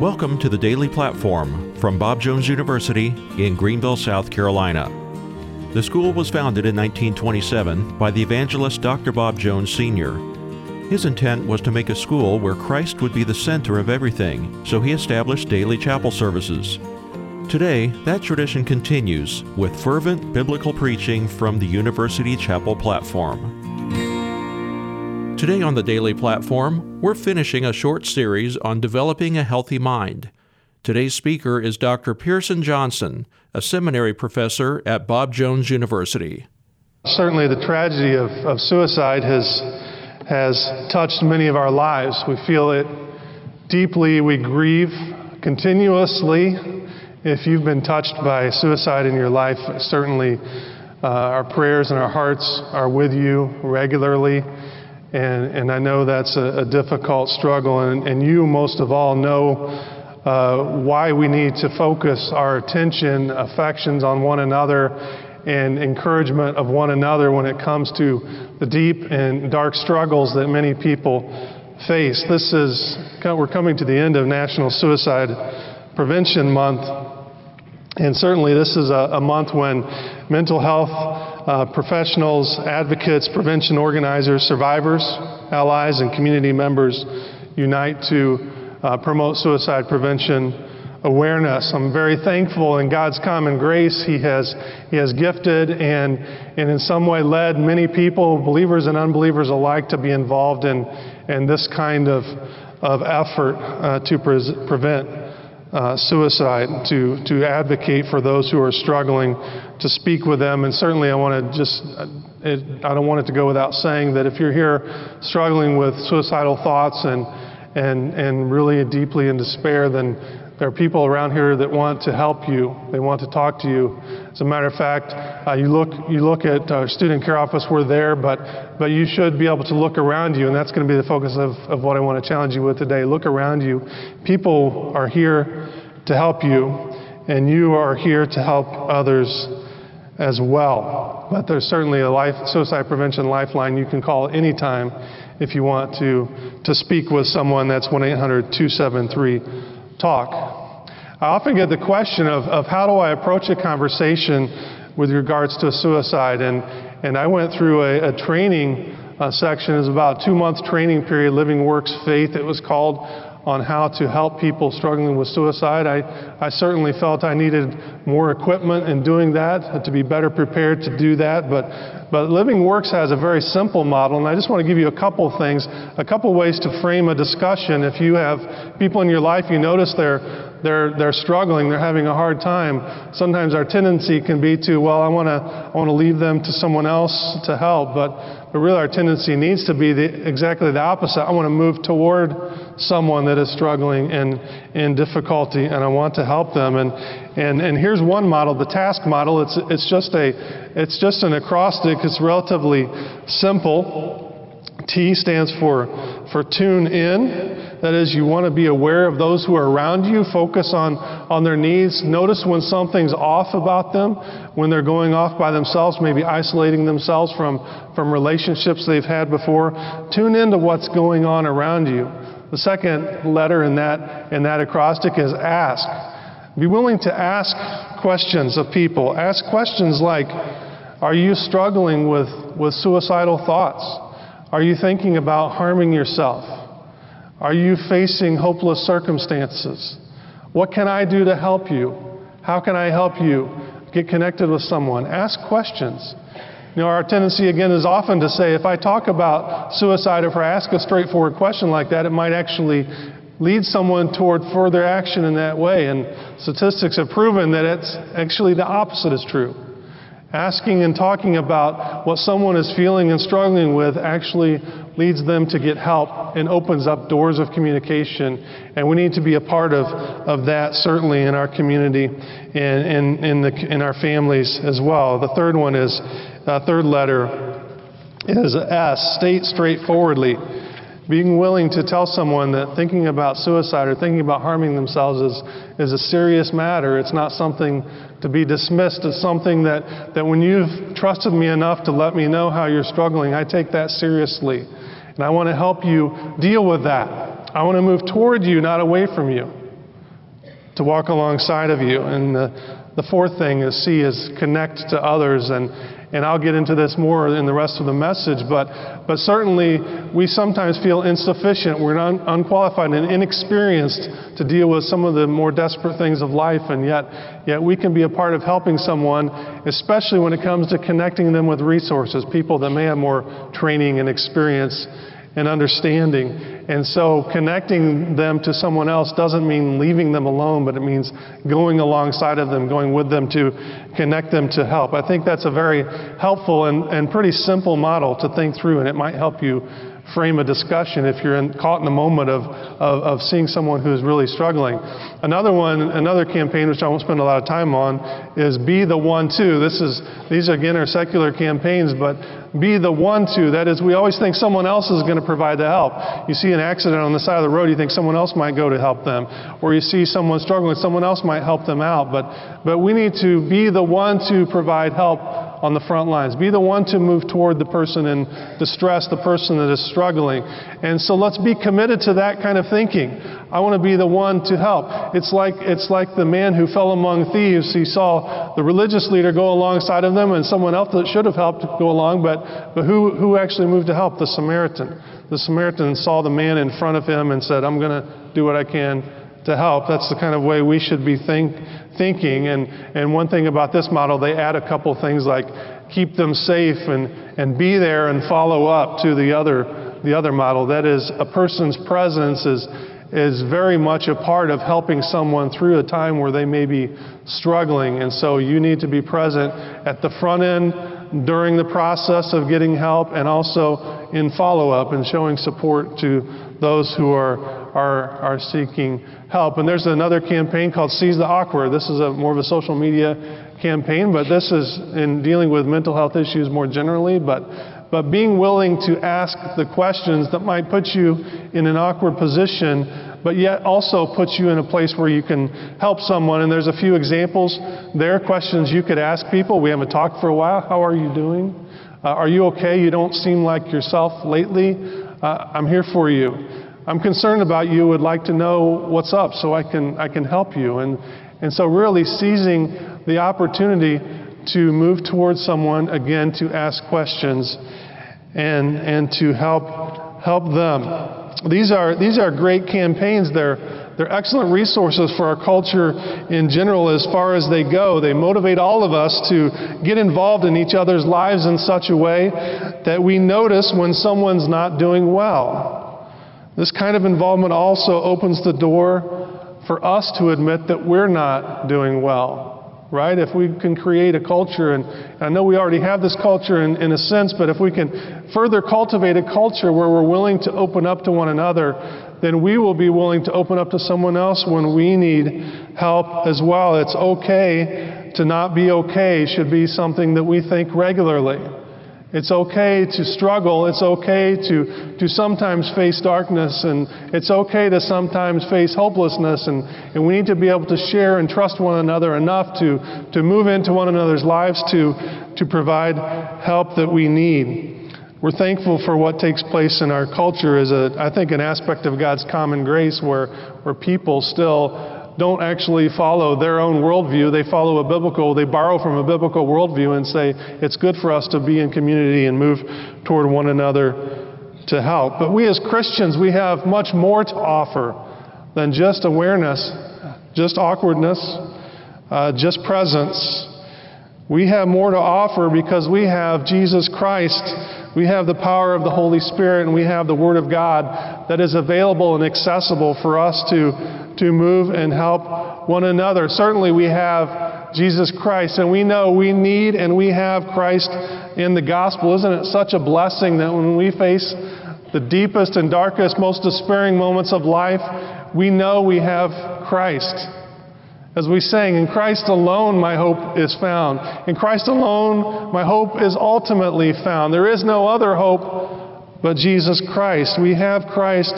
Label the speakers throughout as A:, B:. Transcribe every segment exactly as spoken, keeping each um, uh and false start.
A: Welcome to the Daily Platform from Bob Jones University in Greenville, South Carolina. The school was founded in nineteen twenty-seven by the evangelist Doctor Bob Jones Senior His intent was to make a school where Christ would be the center of everything, so he established daily chapel services. Today, that tradition continues with fervent biblical preaching from the University Chapel platform. Today on the Daily Platform, we're finishing a short series on developing a healthy mind. Today's speaker is Doctor Pearson Johnson, a seminary professor at Bob Jones University.
B: Certainly the tragedy of, of suicide has, has touched many of our lives. We feel it deeply, we grieve continuously. If you've been touched by suicide in your life, certainly uh, our prayers and our hearts are with you regularly. And, and I know that's a, a difficult struggle, and, and you most of all know uh, why we need to focus our attention, affections on one another, and encouragement of one another when it comes to the deep and dark struggles that many people face. This is, we're coming to the end of National Suicide Prevention Month, and certainly this is a, a month when mental health Uh, professionals, advocates, prevention organizers, survivors, allies, and community members unite to uh, promote suicide prevention awareness. I'm very thankful in God's common grace He has He has gifted and, and in some way led many people, believers and unbelievers alike, to be involved in, in this kind of, of effort uh, to pre- prevent Uh, suicide, to, to advocate for those who are struggling, to speak with them. And certainly I want to just, it, I don't want it to go without saying that if you're here struggling with suicidal thoughts and, and, and really deeply in despair, then there are people around here that want to help you. They want to talk to you. As a matter of fact, uh, you look you look at our student care office, we're there, but but you should be able to look around you, and that's going to be the focus of, of what I want to challenge you with today. Look around you. People are here to help you, and you are here to help others as well. But there's certainly a life suicide prevention lifeline you can call anytime if you want to, to speak with someone. That's one eight hundred two seven three talk. I often get the question of, of how do I approach a conversation with regards to suicide, and, and I went through a, a training uh, section. It was about a two-month training period, Living Works Faith it was called, on how to help people struggling with suicide. I, I certainly felt I needed more equipment in doing that, to be better prepared to do that, but but Living Works has a very simple model, and I just want to give you a couple things, a couple ways to frame a discussion. If you have people in your life, you notice they're they're they're struggling, they're having a hard time, sometimes our tendency can be to, well, I want to I want to leave them to someone else to help, but but really our tendency needs to be the, exactly the opposite. I want to move toward someone that is struggling in, in difficulty, and I want to help them. And, and, and here's one model, the task model. It's, it's, just a, it's just an acrostic. It's relatively simple. T stands for, for tune in. That is, you want to be aware of those who are around you. Focus on, on their needs. Notice when something's off about them, when they're going off by themselves, maybe isolating themselves from, from relationships they've had before. Tune into what's going on around you. The second letter in that, in that acrostic is ask. Be willing to ask questions of people. Ask questions like, are you struggling with, with suicidal thoughts? Are you thinking about harming yourself? Are you facing hopeless circumstances? What can I do to help you? How can I help you get connected with someone? Ask questions. You know, our tendency, again, is often to say, if I talk about suicide, if I ask a straightforward question like that, it might actually lead someone toward further action in that way. And statistics have proven that it's actually the opposite is true. Asking and talking about what someone is feeling and struggling with actually leads them to get help and opens up doors of communication. And we need to be a part of, of that, certainly in our community and in, in, the, in our families as well. The third one is, uh, third letter is S, state straightforwardly. Being willing to tell someone that thinking about suicide or thinking about harming themselves is, is a serious matter. It's not something to be dismissed. It's something that, that when you've trusted me enough to let me know how you're struggling, I take that seriously. And I want to help you deal with that. I want to move toward you, not away from you. to walk alongside of you. And the, the fourth thing is C is connect to others. And, and I'll get into this more in the rest of the message, but, but certainly we sometimes feel insufficient. We're un, unqualified and inexperienced to deal with some of the more desperate things of life, and yet, yet we can be a part of helping someone, especially when it comes to connecting them with resources, people that may have more training and experience and understanding. And so connecting them to someone else doesn't mean leaving them alone, but it means going alongside of them, going with them to connect them to help. I think that's a very helpful and, and pretty simple model to think through, and it might help you frame a discussion if you're in, caught in the moment of, of, of seeing someone who's really struggling. Another one, another campaign, which I won't spend a lot of time on, is Be the One To. This is, these again are secular campaigns, but be the one to. That is, we always think someone else is going to provide the help. You see an accident on the side of the road, you think someone else might go to help them. Or you see someone struggling, someone else might help them out. But, but we need to be the one to provide help on the front lines. Be the one to move toward the person in distress, the person that is struggling. And so let's be committed to that kind of thinking. I want to be the one to help. It's like, it's like the man who fell among thieves. He saw the religious leader go alongside of them and someone else that should have helped go along, but, but who, who actually moved to help? The Samaritan. The Samaritan saw the man in front of him and said, I'm going to do what I can to help. That's the kind of way we should be think, thinking. And, and one thing about this model, they add a couple things like keep them safe and, and be there and follow up to the other, the other model. That is, a person's presence is, is very much a part of helping someone through a time where they may be struggling. And so you need to be present at the front end during the process of getting help, and also in follow-up and showing support to those who are, are, are seeking help. And there's another campaign called Seize the Awkward. This is a more of a social media campaign, but this is in dealing with mental health issues more generally, but But being willing to ask the questions that might put you in an awkward position, but yet also puts you in a place where you can help someone. And there's a few examples there, questions you could ask people. We haven't talked for a while. How are you doing? Uh, are you okay? You don't seem like yourself lately. Uh, I'm here for you. I'm concerned about you, would like to know what's up so I can I can help you. And, and so really seizing the opportunity to move towards someone, again, to ask questions and and to help help them. These are these are great campaigns. They're they're excellent resources for our culture in general as far as they go. They motivate all of us to get involved in each other's lives in such a way that we notice when someone's not doing well. This kind of involvement also opens the door for us to admit that we're not doing well. Right? If we can create a culture, and I know we already have this culture in, in a sense, but if we can further cultivate a culture where we're willing to open up to one another, then we will be willing to open up to someone else when we need help as well. It's okay to not be okay should be something that we think regularly. It's okay to struggle. It's okay to, to sometimes face darkness, and it's okay to sometimes face hopelessness, and, and we need to be able to share and trust one another enough to, to move into one another's lives to, to provide help that we need. We're thankful for what takes place in our culture as a, I think, an aspect of God's common grace where, where people still don't actually follow their own worldview. They follow a biblical, they borrow from a biblical worldview and say it's good for us to be in community and move toward one another to help. But we as Christians, we have much more to offer than just awareness, just awkwardness, uh, just presence. We have more to offer because we have Jesus Christ. We have the power of the Holy Spirit, and we have the Word of God that is available and accessible for us to to move and help one another. Certainly we have Jesus Christ, and we know we need and we have Christ in the gospel. Isn't it such a blessing that when we face the deepest and darkest, most despairing moments of life, we know we have Christ? As we sang, in Christ alone my hope is found. In Christ alone my hope is ultimately found. There is no other hope but Jesus Christ. We have Christ.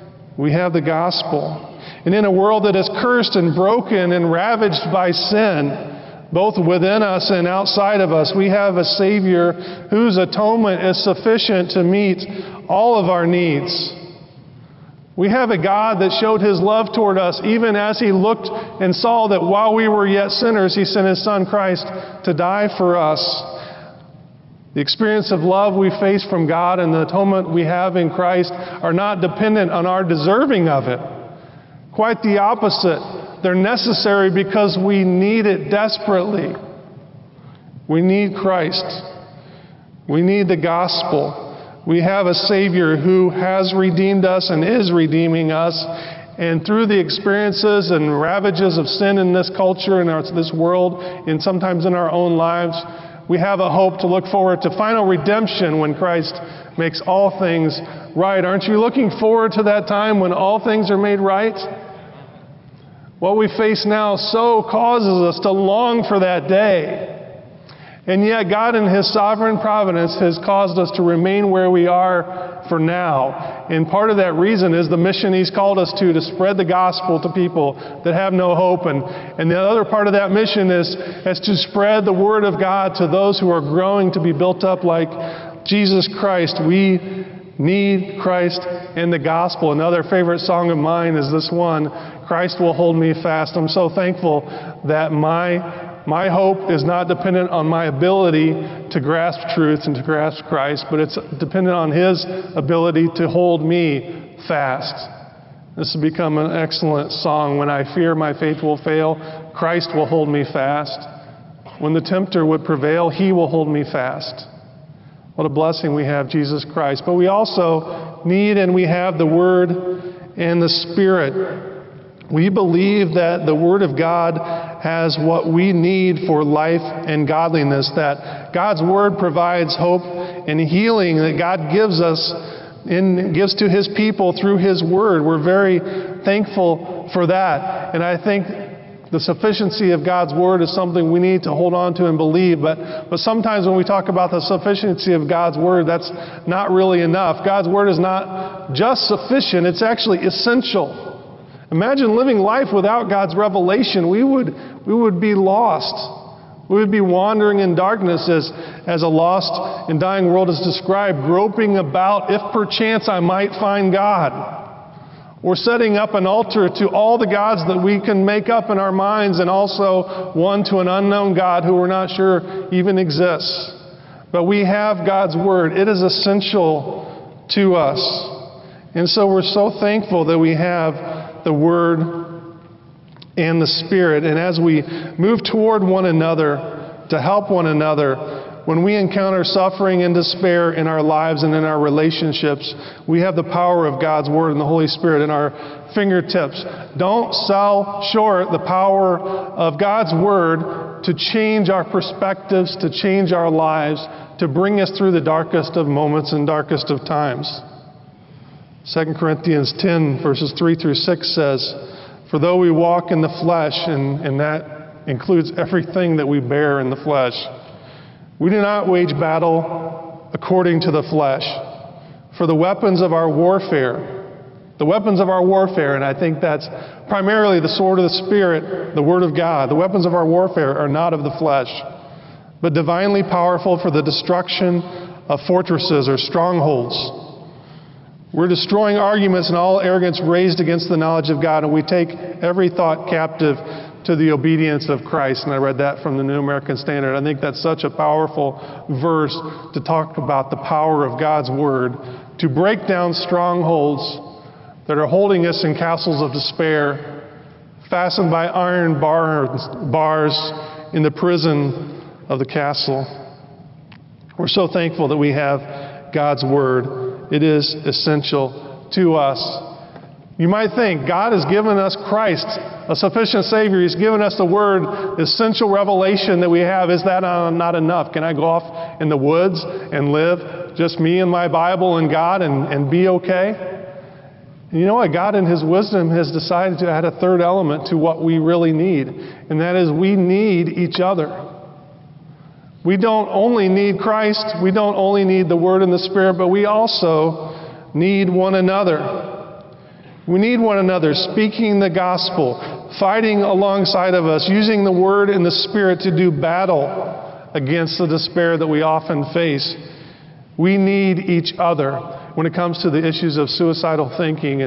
B: We have the gospel. And in a world that is cursed and broken and ravaged by sin, both within us and outside of us, we have a Savior whose atonement is sufficient to meet all of our needs. We have a God that showed His love toward us even as He looked and saw that while we were yet sinners, He sent His Son Christ to die for us. The experience of love we face from God and the atonement we have in Christ are not dependent on our deserving of it. Quite the opposite. They're necessary because we need it desperately. We need Christ. We need the gospel. We have a Savior who has redeemed us and is redeeming us. And through the experiences and ravages of sin in this culture and our, this world, and sometimes in our own lives, we have a hope to look forward to final redemption when Christ makes all things right. Aren't you looking forward to that time when all things are made right? What we face now so causes us to long for that day. And yet God in His sovereign providence has caused us to remain where we are for now. And part of that reason is the mission He's called us to, to spread the gospel to people that have no hope. And, and the other part of that mission is, is to spread the Word of God to those who are growing to be built up like Jesus Christ. We need Christ and the gospel. Another favorite song of mine is this one, Christ Will Hold Me Fast. I'm so thankful that my My hope is not dependent on my ability to grasp truth and to grasp Christ, but it's dependent on His ability to hold me fast. This has become an excellent song. When I fear my faith will fail, Christ will hold me fast. When the tempter would prevail, He will hold me fast. What a blessing we have, Jesus Christ. But we also need and we have the Word and the Spirit. We believe that the Word of God has what we need for life and godliness, that God's Word provides hope and healing that God gives us and gives to His people through His Word. We're very thankful for that. And I think the sufficiency of God's Word is something we need to hold on to and believe. But, but sometimes when we talk about the sufficiency of God's Word, that's not really enough. God's Word is not just sufficient, it's actually essential. Imagine living life without God's revelation. We would, we would be lost. We would be wandering in darkness as, as a lost and dying world is described, groping about if perchance I might find God. Or setting up an altar to all the gods that we can make up in our minds, and also one to an unknown God who we're not sure even exists. But we have God's Word. It is essential to us. And so we're so thankful that we have the Word and the Spirit. And as we move toward one another, to help one another, when we encounter suffering and despair in our lives and in our relationships, we have the power of God's Word and the Holy Spirit in our fingertips. Don't sell short the power of God's Word to change our perspectives, to change our lives, to bring us through the darkest of moments and darkest of times. Second Corinthians ten, verses three through six says, For though we walk in the flesh, and, and that includes everything that we bear in the flesh, we do not wage battle according to the flesh. For the weapons of our warfare, the weapons of our warfare, and I think that's primarily the sword of the Spirit, the Word of God, the weapons of our warfare are not of the flesh, but divinely powerful for the destruction of fortresses or strongholds. We're destroying arguments and all arrogance raised against the knowledge of God, and we take every thought captive to the obedience of Christ. And I read that from the New American Standard. I think that's such a powerful verse to talk about the power of God's Word to break down strongholds that are holding us in castles of despair, fastened by iron bars, bars in the prison of the castle. We're so thankful that we have God's Word. It is essential to us. You might think God has given us Christ, a sufficient Savior. He's given us the Word, the essential revelation that we have. Is that not enough? Can I go off in the woods and live just me and my Bible and God and, and be okay? And you know what? God in His wisdom has decided to add a third element to what we really need, and that is we need each other. We don't only need Christ, we don't only need the Word and the Spirit, but we also need one another. We need one another speaking the gospel, fighting alongside of us, using the Word and the Spirit to do battle against the despair that we often face. We need each other when it comes to the issues of suicidal thinking and,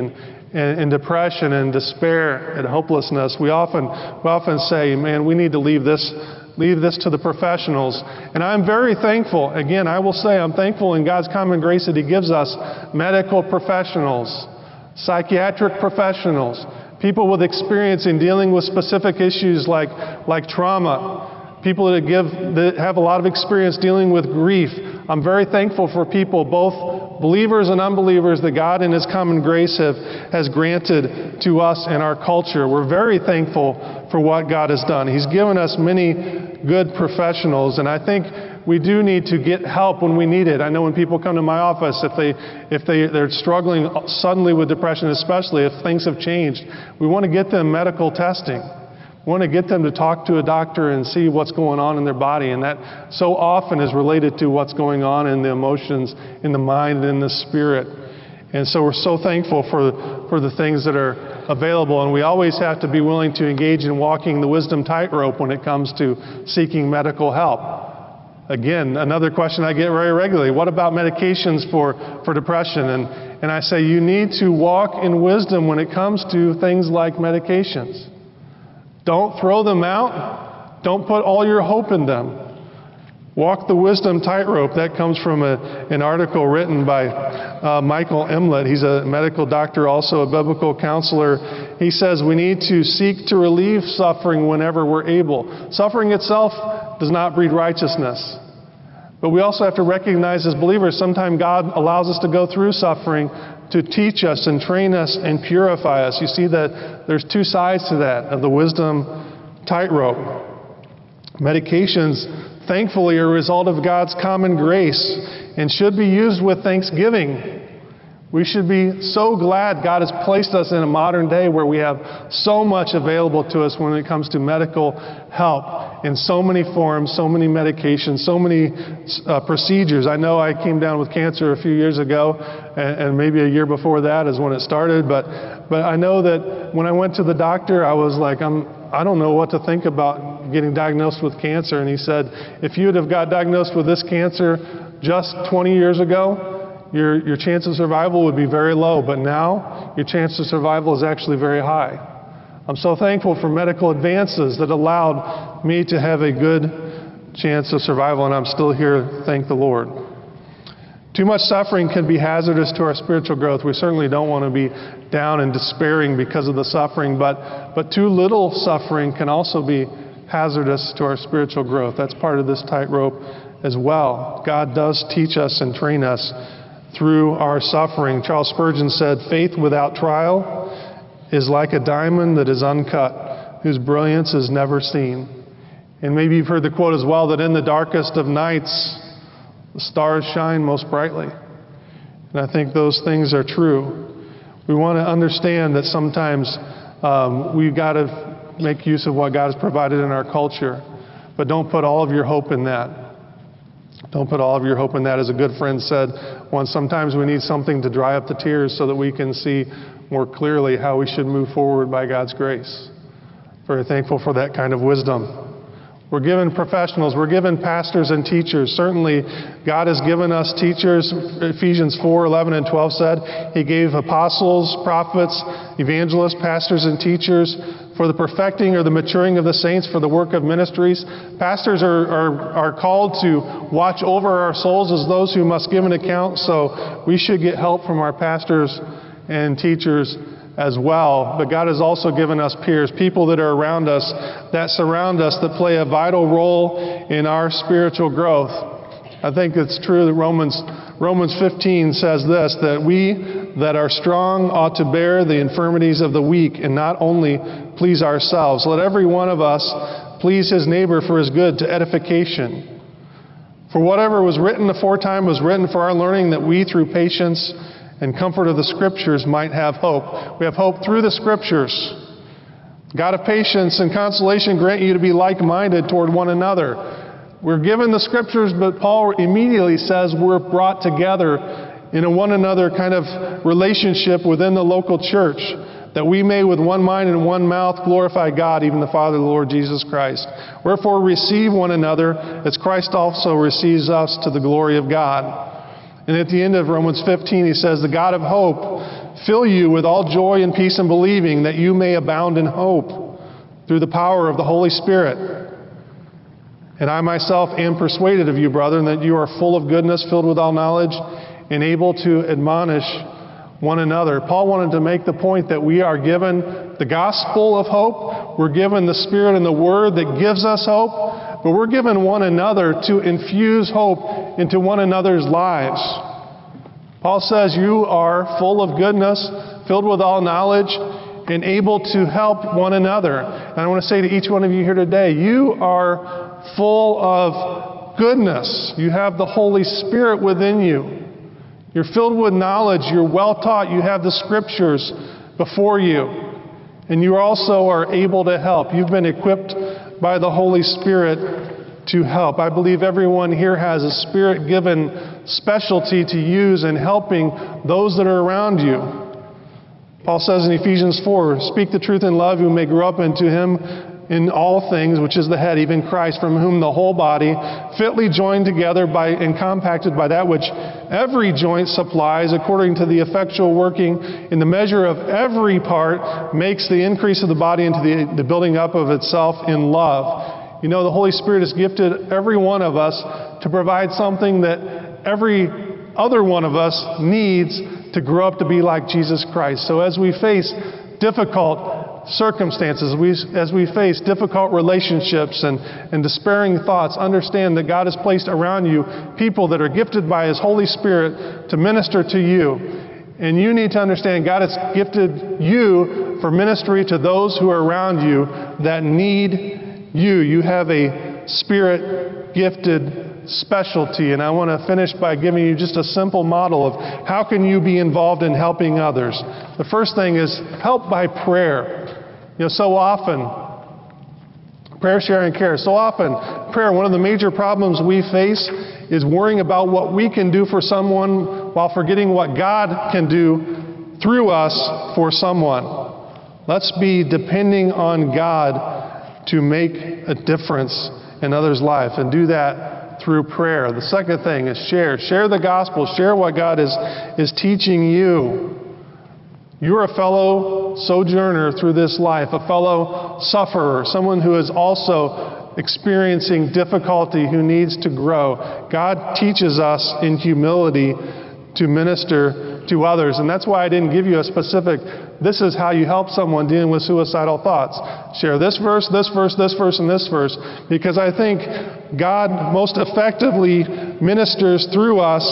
B: in, in depression and despair and hopelessness, we often, we often say, man, we need to leave this, leave this to the professionals. And I'm very thankful, again, I will say I'm thankful in God's common grace that He gives us medical professionals, psychiatric professionals, people with experience in dealing with specific issues like, like trauma, people that, give, that have a lot of experience dealing with grief. I'm very thankful for people, both believers and unbelievers, that God in His common grace have, has granted to us in our culture. We're very thankful for what God has done. He's given us many good professionals, and I think we do need to get help when we need it. I know when people come to my office, if, they, if they, they're struggling suddenly with depression, especially if things have changed, we want to get them medical testing. We want to get them to talk to a doctor and see what's going on in their body. And that so often is related to what's going on in the emotions, in the mind, and in the spirit. And so we're so thankful for, for the things that are available. And we always have to be willing to engage in walking the wisdom tightrope when it comes to seeking medical help. Again, another question I get very regularly, what about medications for, for depression? And, and I say you need to walk in wisdom when it comes to things like medications. Don't throw them out. Don't put all your hope in them. Walk the wisdom tightrope. That comes from a, an article written by uh, Michael Emlet. He's a medical doctor, also a biblical counselor. He says we need to seek to relieve suffering whenever we're able. Suffering itself does not breed righteousness. But we also have to recognize as believers, sometimes God allows us to go through suffering to teach us and train us and purify us. You see that there's two sides to that, of the wisdom tightrope. Medications, thankfully, are a result of God's common grace and should be used with thanksgiving. We should be so glad God has placed us in a modern day where we have so much available to us when it comes to medical help in so many forms, so many medications, so many uh, procedures. I know I came down with cancer a few years ago, and, and maybe a year before that is when it started, but, but I know that when I went to the doctor, I was like, I'm, I don't know what to think about getting diagnosed with cancer. And he said, if you would have got diagnosed with this cancer just twenty years ago, Your, your chance of survival would be very low, but now your chance of survival is actually very high. I'm so thankful for medical advances that allowed me to have a good chance of survival, and I'm still here, thank the Lord. Too much suffering can be hazardous to our spiritual growth. We certainly don't want to be down and despairing because of the suffering, but, but too little suffering can also be hazardous to our spiritual growth. That's part of this tightrope as well. God does teach us and train us through our suffering. Charles Spurgeon said, faith without trial is like a diamond that is uncut, whose brilliance is never seen. And maybe you've heard the quote as well, that in the darkest of nights, the stars shine most brightly. And I think those things are true. We want to understand that sometimes um, we've got to make use of what God has provided in our culture, but don't put all of your hope in that. Don't put all of your hope in that. As a good friend said once, sometimes we need something to dry up the tears so that we can see more clearly how we should move forward by God's grace. Very thankful for that kind of wisdom. We're given professionals. We're given pastors and teachers. Certainly, God has given us teachers. Ephesians four, eleven, and twelve said He gave apostles, prophets, evangelists, pastors, and teachers for the perfecting or the maturing of the saints, for the work of ministries. Pastors are, are, are called to watch over our souls as those who must give an account. So we should get help from our pastors and teachers as well. But God has also given us peers, people that are around us, that surround us, that play a vital role in our spiritual growth. I think it's true that Romans Romans fifteen says this, that we that are strong ought to bear the infirmities of the weak and not only please ourselves. Let every one of us please his neighbor for his good, to edification. For whatever was written aforetime was written for our learning, that we through patience and comfort of the Scriptures might have hope. We have hope through the Scriptures. God of patience and consolation grant you to be like-minded toward one another. We're given the Scriptures, but Paul immediately says we're brought together in a one another kind of relationship within the local church, that we may with one mind and one mouth glorify God, even the Father, the Lord Jesus Christ. Wherefore receive one another, as Christ also receives us to the glory of God. And at the end of Romans fifteen, he says, the God of hope fill you with all joy and peace in believing, that you may abound in hope through the power of the Holy Spirit. And I myself am persuaded of you, brethren, that you are full of goodness, filled with all knowledge, and able to admonish one another. Paul wanted to make the point that we are given the gospel of hope. We're given the Spirit and the Word that gives us hope. But we're given one another to infuse hope into one another's lives. Paul says you are full of goodness, filled with all knowledge, and able to help one another. And I want to say to each one of you here today, you are full of goodness. You have the Holy Spirit within you. You're filled with knowledge. You're well taught. You have the Scriptures before you. And you also are able to help. You've been equipped by the Holy Spirit to help. I believe everyone here has a Spirit-given specialty to use in helping those that are around you. Paul says in Ephesians four, speak the truth in love, who may grow up into Him in all things, which is the head, even Christ, from whom the whole body, fitly joined together by and compacted by that which every joint supplies, according to the effectual working in the measure of every part, makes the increase of the body into the, the building up of itself in love. You know, the Holy Spirit has gifted every one of us to provide something that every other one of us needs to grow up to be like Jesus Christ. So as we face difficult circumstances, we, as we face difficult relationships and, and despairing thoughts, understand that God has placed around you people that are gifted by His Holy Spirit to minister to you. And you need to understand God has gifted you for ministry to those who are around you that need you. You have a Spirit-gifted specialty. And I want to finish by giving you just a simple model of how can you be involved in helping others. The first thing is help by prayer. You know, so often, prayer, share, and care. So often, prayer, one of the major problems we face is worrying about what we can do for someone while forgetting what God can do through us for someone. Let's be depending on God to make a difference in others' life, and do that through prayer. The second thing is share. Share the gospel. Share what God is, is teaching you. You're a fellow sojourner through this life, a fellow sufferer, someone who is also experiencing difficulty, who needs to grow. God teaches us in humility to minister to others. And that's why I didn't give you a specific, this is how you help someone dealing with suicidal thoughts. Share this verse, this verse, this verse, and this verse, because I think God most effectively ministers through us.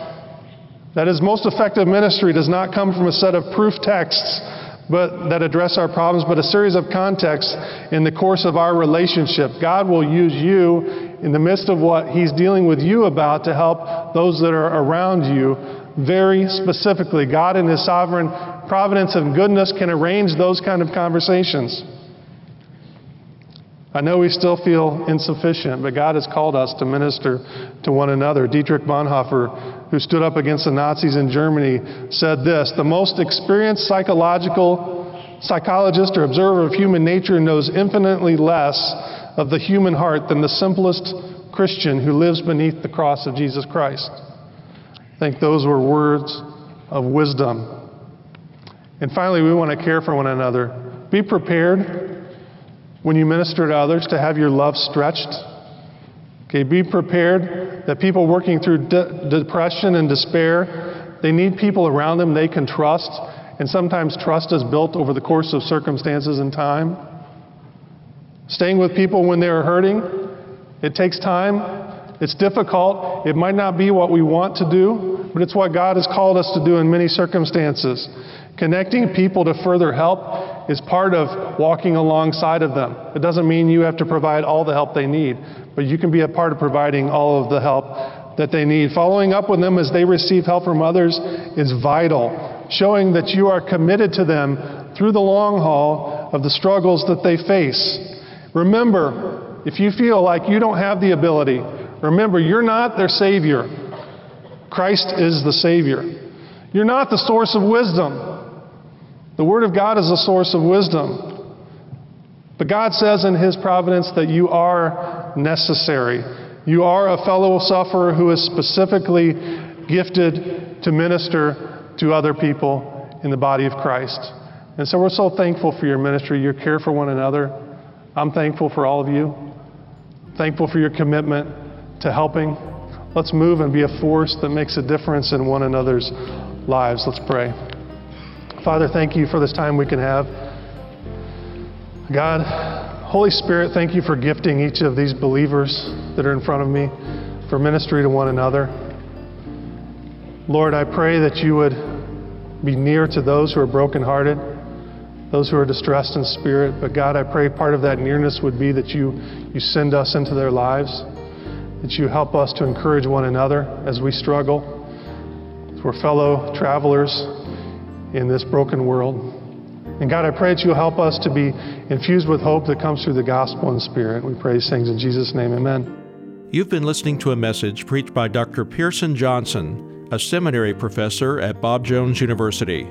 B: That His most effective ministry does not come from a set of proof texts but that address our problems, but a series of contexts in the course of our relationship. God will use you in the midst of what He's dealing with you about to help those that are around you very specifically. God in His sovereign providence and goodness can arrange those kind of conversations. I know we still feel insufficient, but God has called us to minister to one another. Dietrich Bonhoeffer, who stood up against the Nazis in Germany, said this: the most experienced psychological psychologist or observer of human nature knows infinitely less of the human heart than the simplest Christian who lives beneath the cross of Jesus Christ. I think those were words of wisdom. And finally, we want to care for one another. Be prepared when you minister to others to have your love stretched. Okay, be prepared that people working through de- depression and despair, they need people around them they can trust. And sometimes trust is built over the course of circumstances and time. Staying with people when they're hurting, it takes time. It's difficult. It might not be what we want to do, but it's what God has called us to do in many circumstances. Connecting people to further help is part of walking alongside of them. It doesn't mean you have to provide all the help they need, but you can be a part of providing all of the help that they need. Following up with them as they receive help from others is vital, showing that you are committed to them through the long haul of the struggles that they face. Remember, if you feel like you don't have the ability, remember, you're not their Savior. Christ is the Savior. You're not the source of wisdom. The Word of God is the source of wisdom. But God says in His providence that you are necessary. You are a fellow sufferer who is specifically gifted to minister to other people. in the body of Christ. And so we're so thankful for your ministry, your care for one another. I'm thankful for all of you. Thankful for your commitment to helping. Let's move and be a force that makes a difference in one another's lives. Let's pray. Father, thank you for this time we can have. God, Holy Spirit, thank you for gifting each of these believers that are in front of me for ministry to one another. Lord, I pray that you would be near to those who are brokenhearted, those who are distressed in spirit. But God, I pray part of that nearness would be that you, you send us into their lives, that you help us to encourage one another as we struggle. We're fellow travelers in this broken world. And God, I pray that you'll help us to be infused with hope that comes through the gospel and spirit. We pray these things in Jesus' name, amen.
A: You've been listening to a message preached by Doctor Pearson Johnson, a seminary professor at Bob Jones University.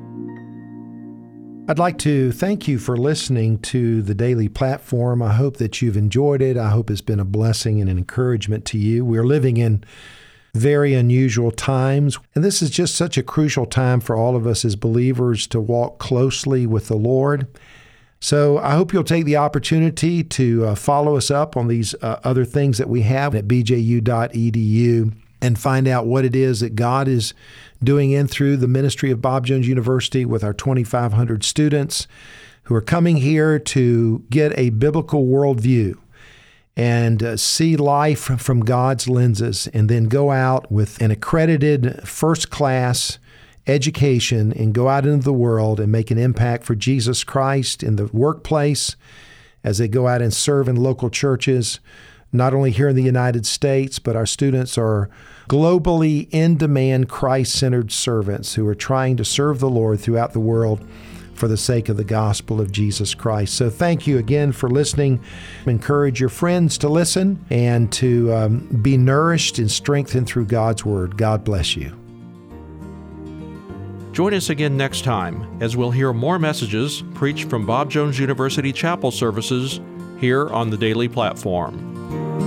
C: I'd like to thank you for listening to the Daily Platform. I hope that you've enjoyed it. I hope it's been a blessing and an encouragement to you. We're living in very unusual times, and this is just such a crucial time for all of us as believers to walk closely with the Lord. So I hope you'll take the opportunity to uh, follow us up on these uh, other things that we have at b j u dot e d u and find out what it is that God is doing in through the ministry of Bob Jones University with our twenty-five hundred students who are coming here to get a biblical worldview and uh, see life from God's lenses, and then go out with an accredited first-class education and go out into the world and make an impact for Jesus Christ in the workplace as they go out and serve in local churches, not only here in the United States, but our students are globally in-demand Christ-centered servants who are trying to serve the Lord throughout the world for the sake of the gospel of Jesus Christ. So thank you again for listening. Encourage your friends to listen and to um, be nourished and strengthened through God's Word. God bless you.
A: Join us again next time as we'll hear more messages preached from Bob Jones University Chapel services here on the Daily Platform.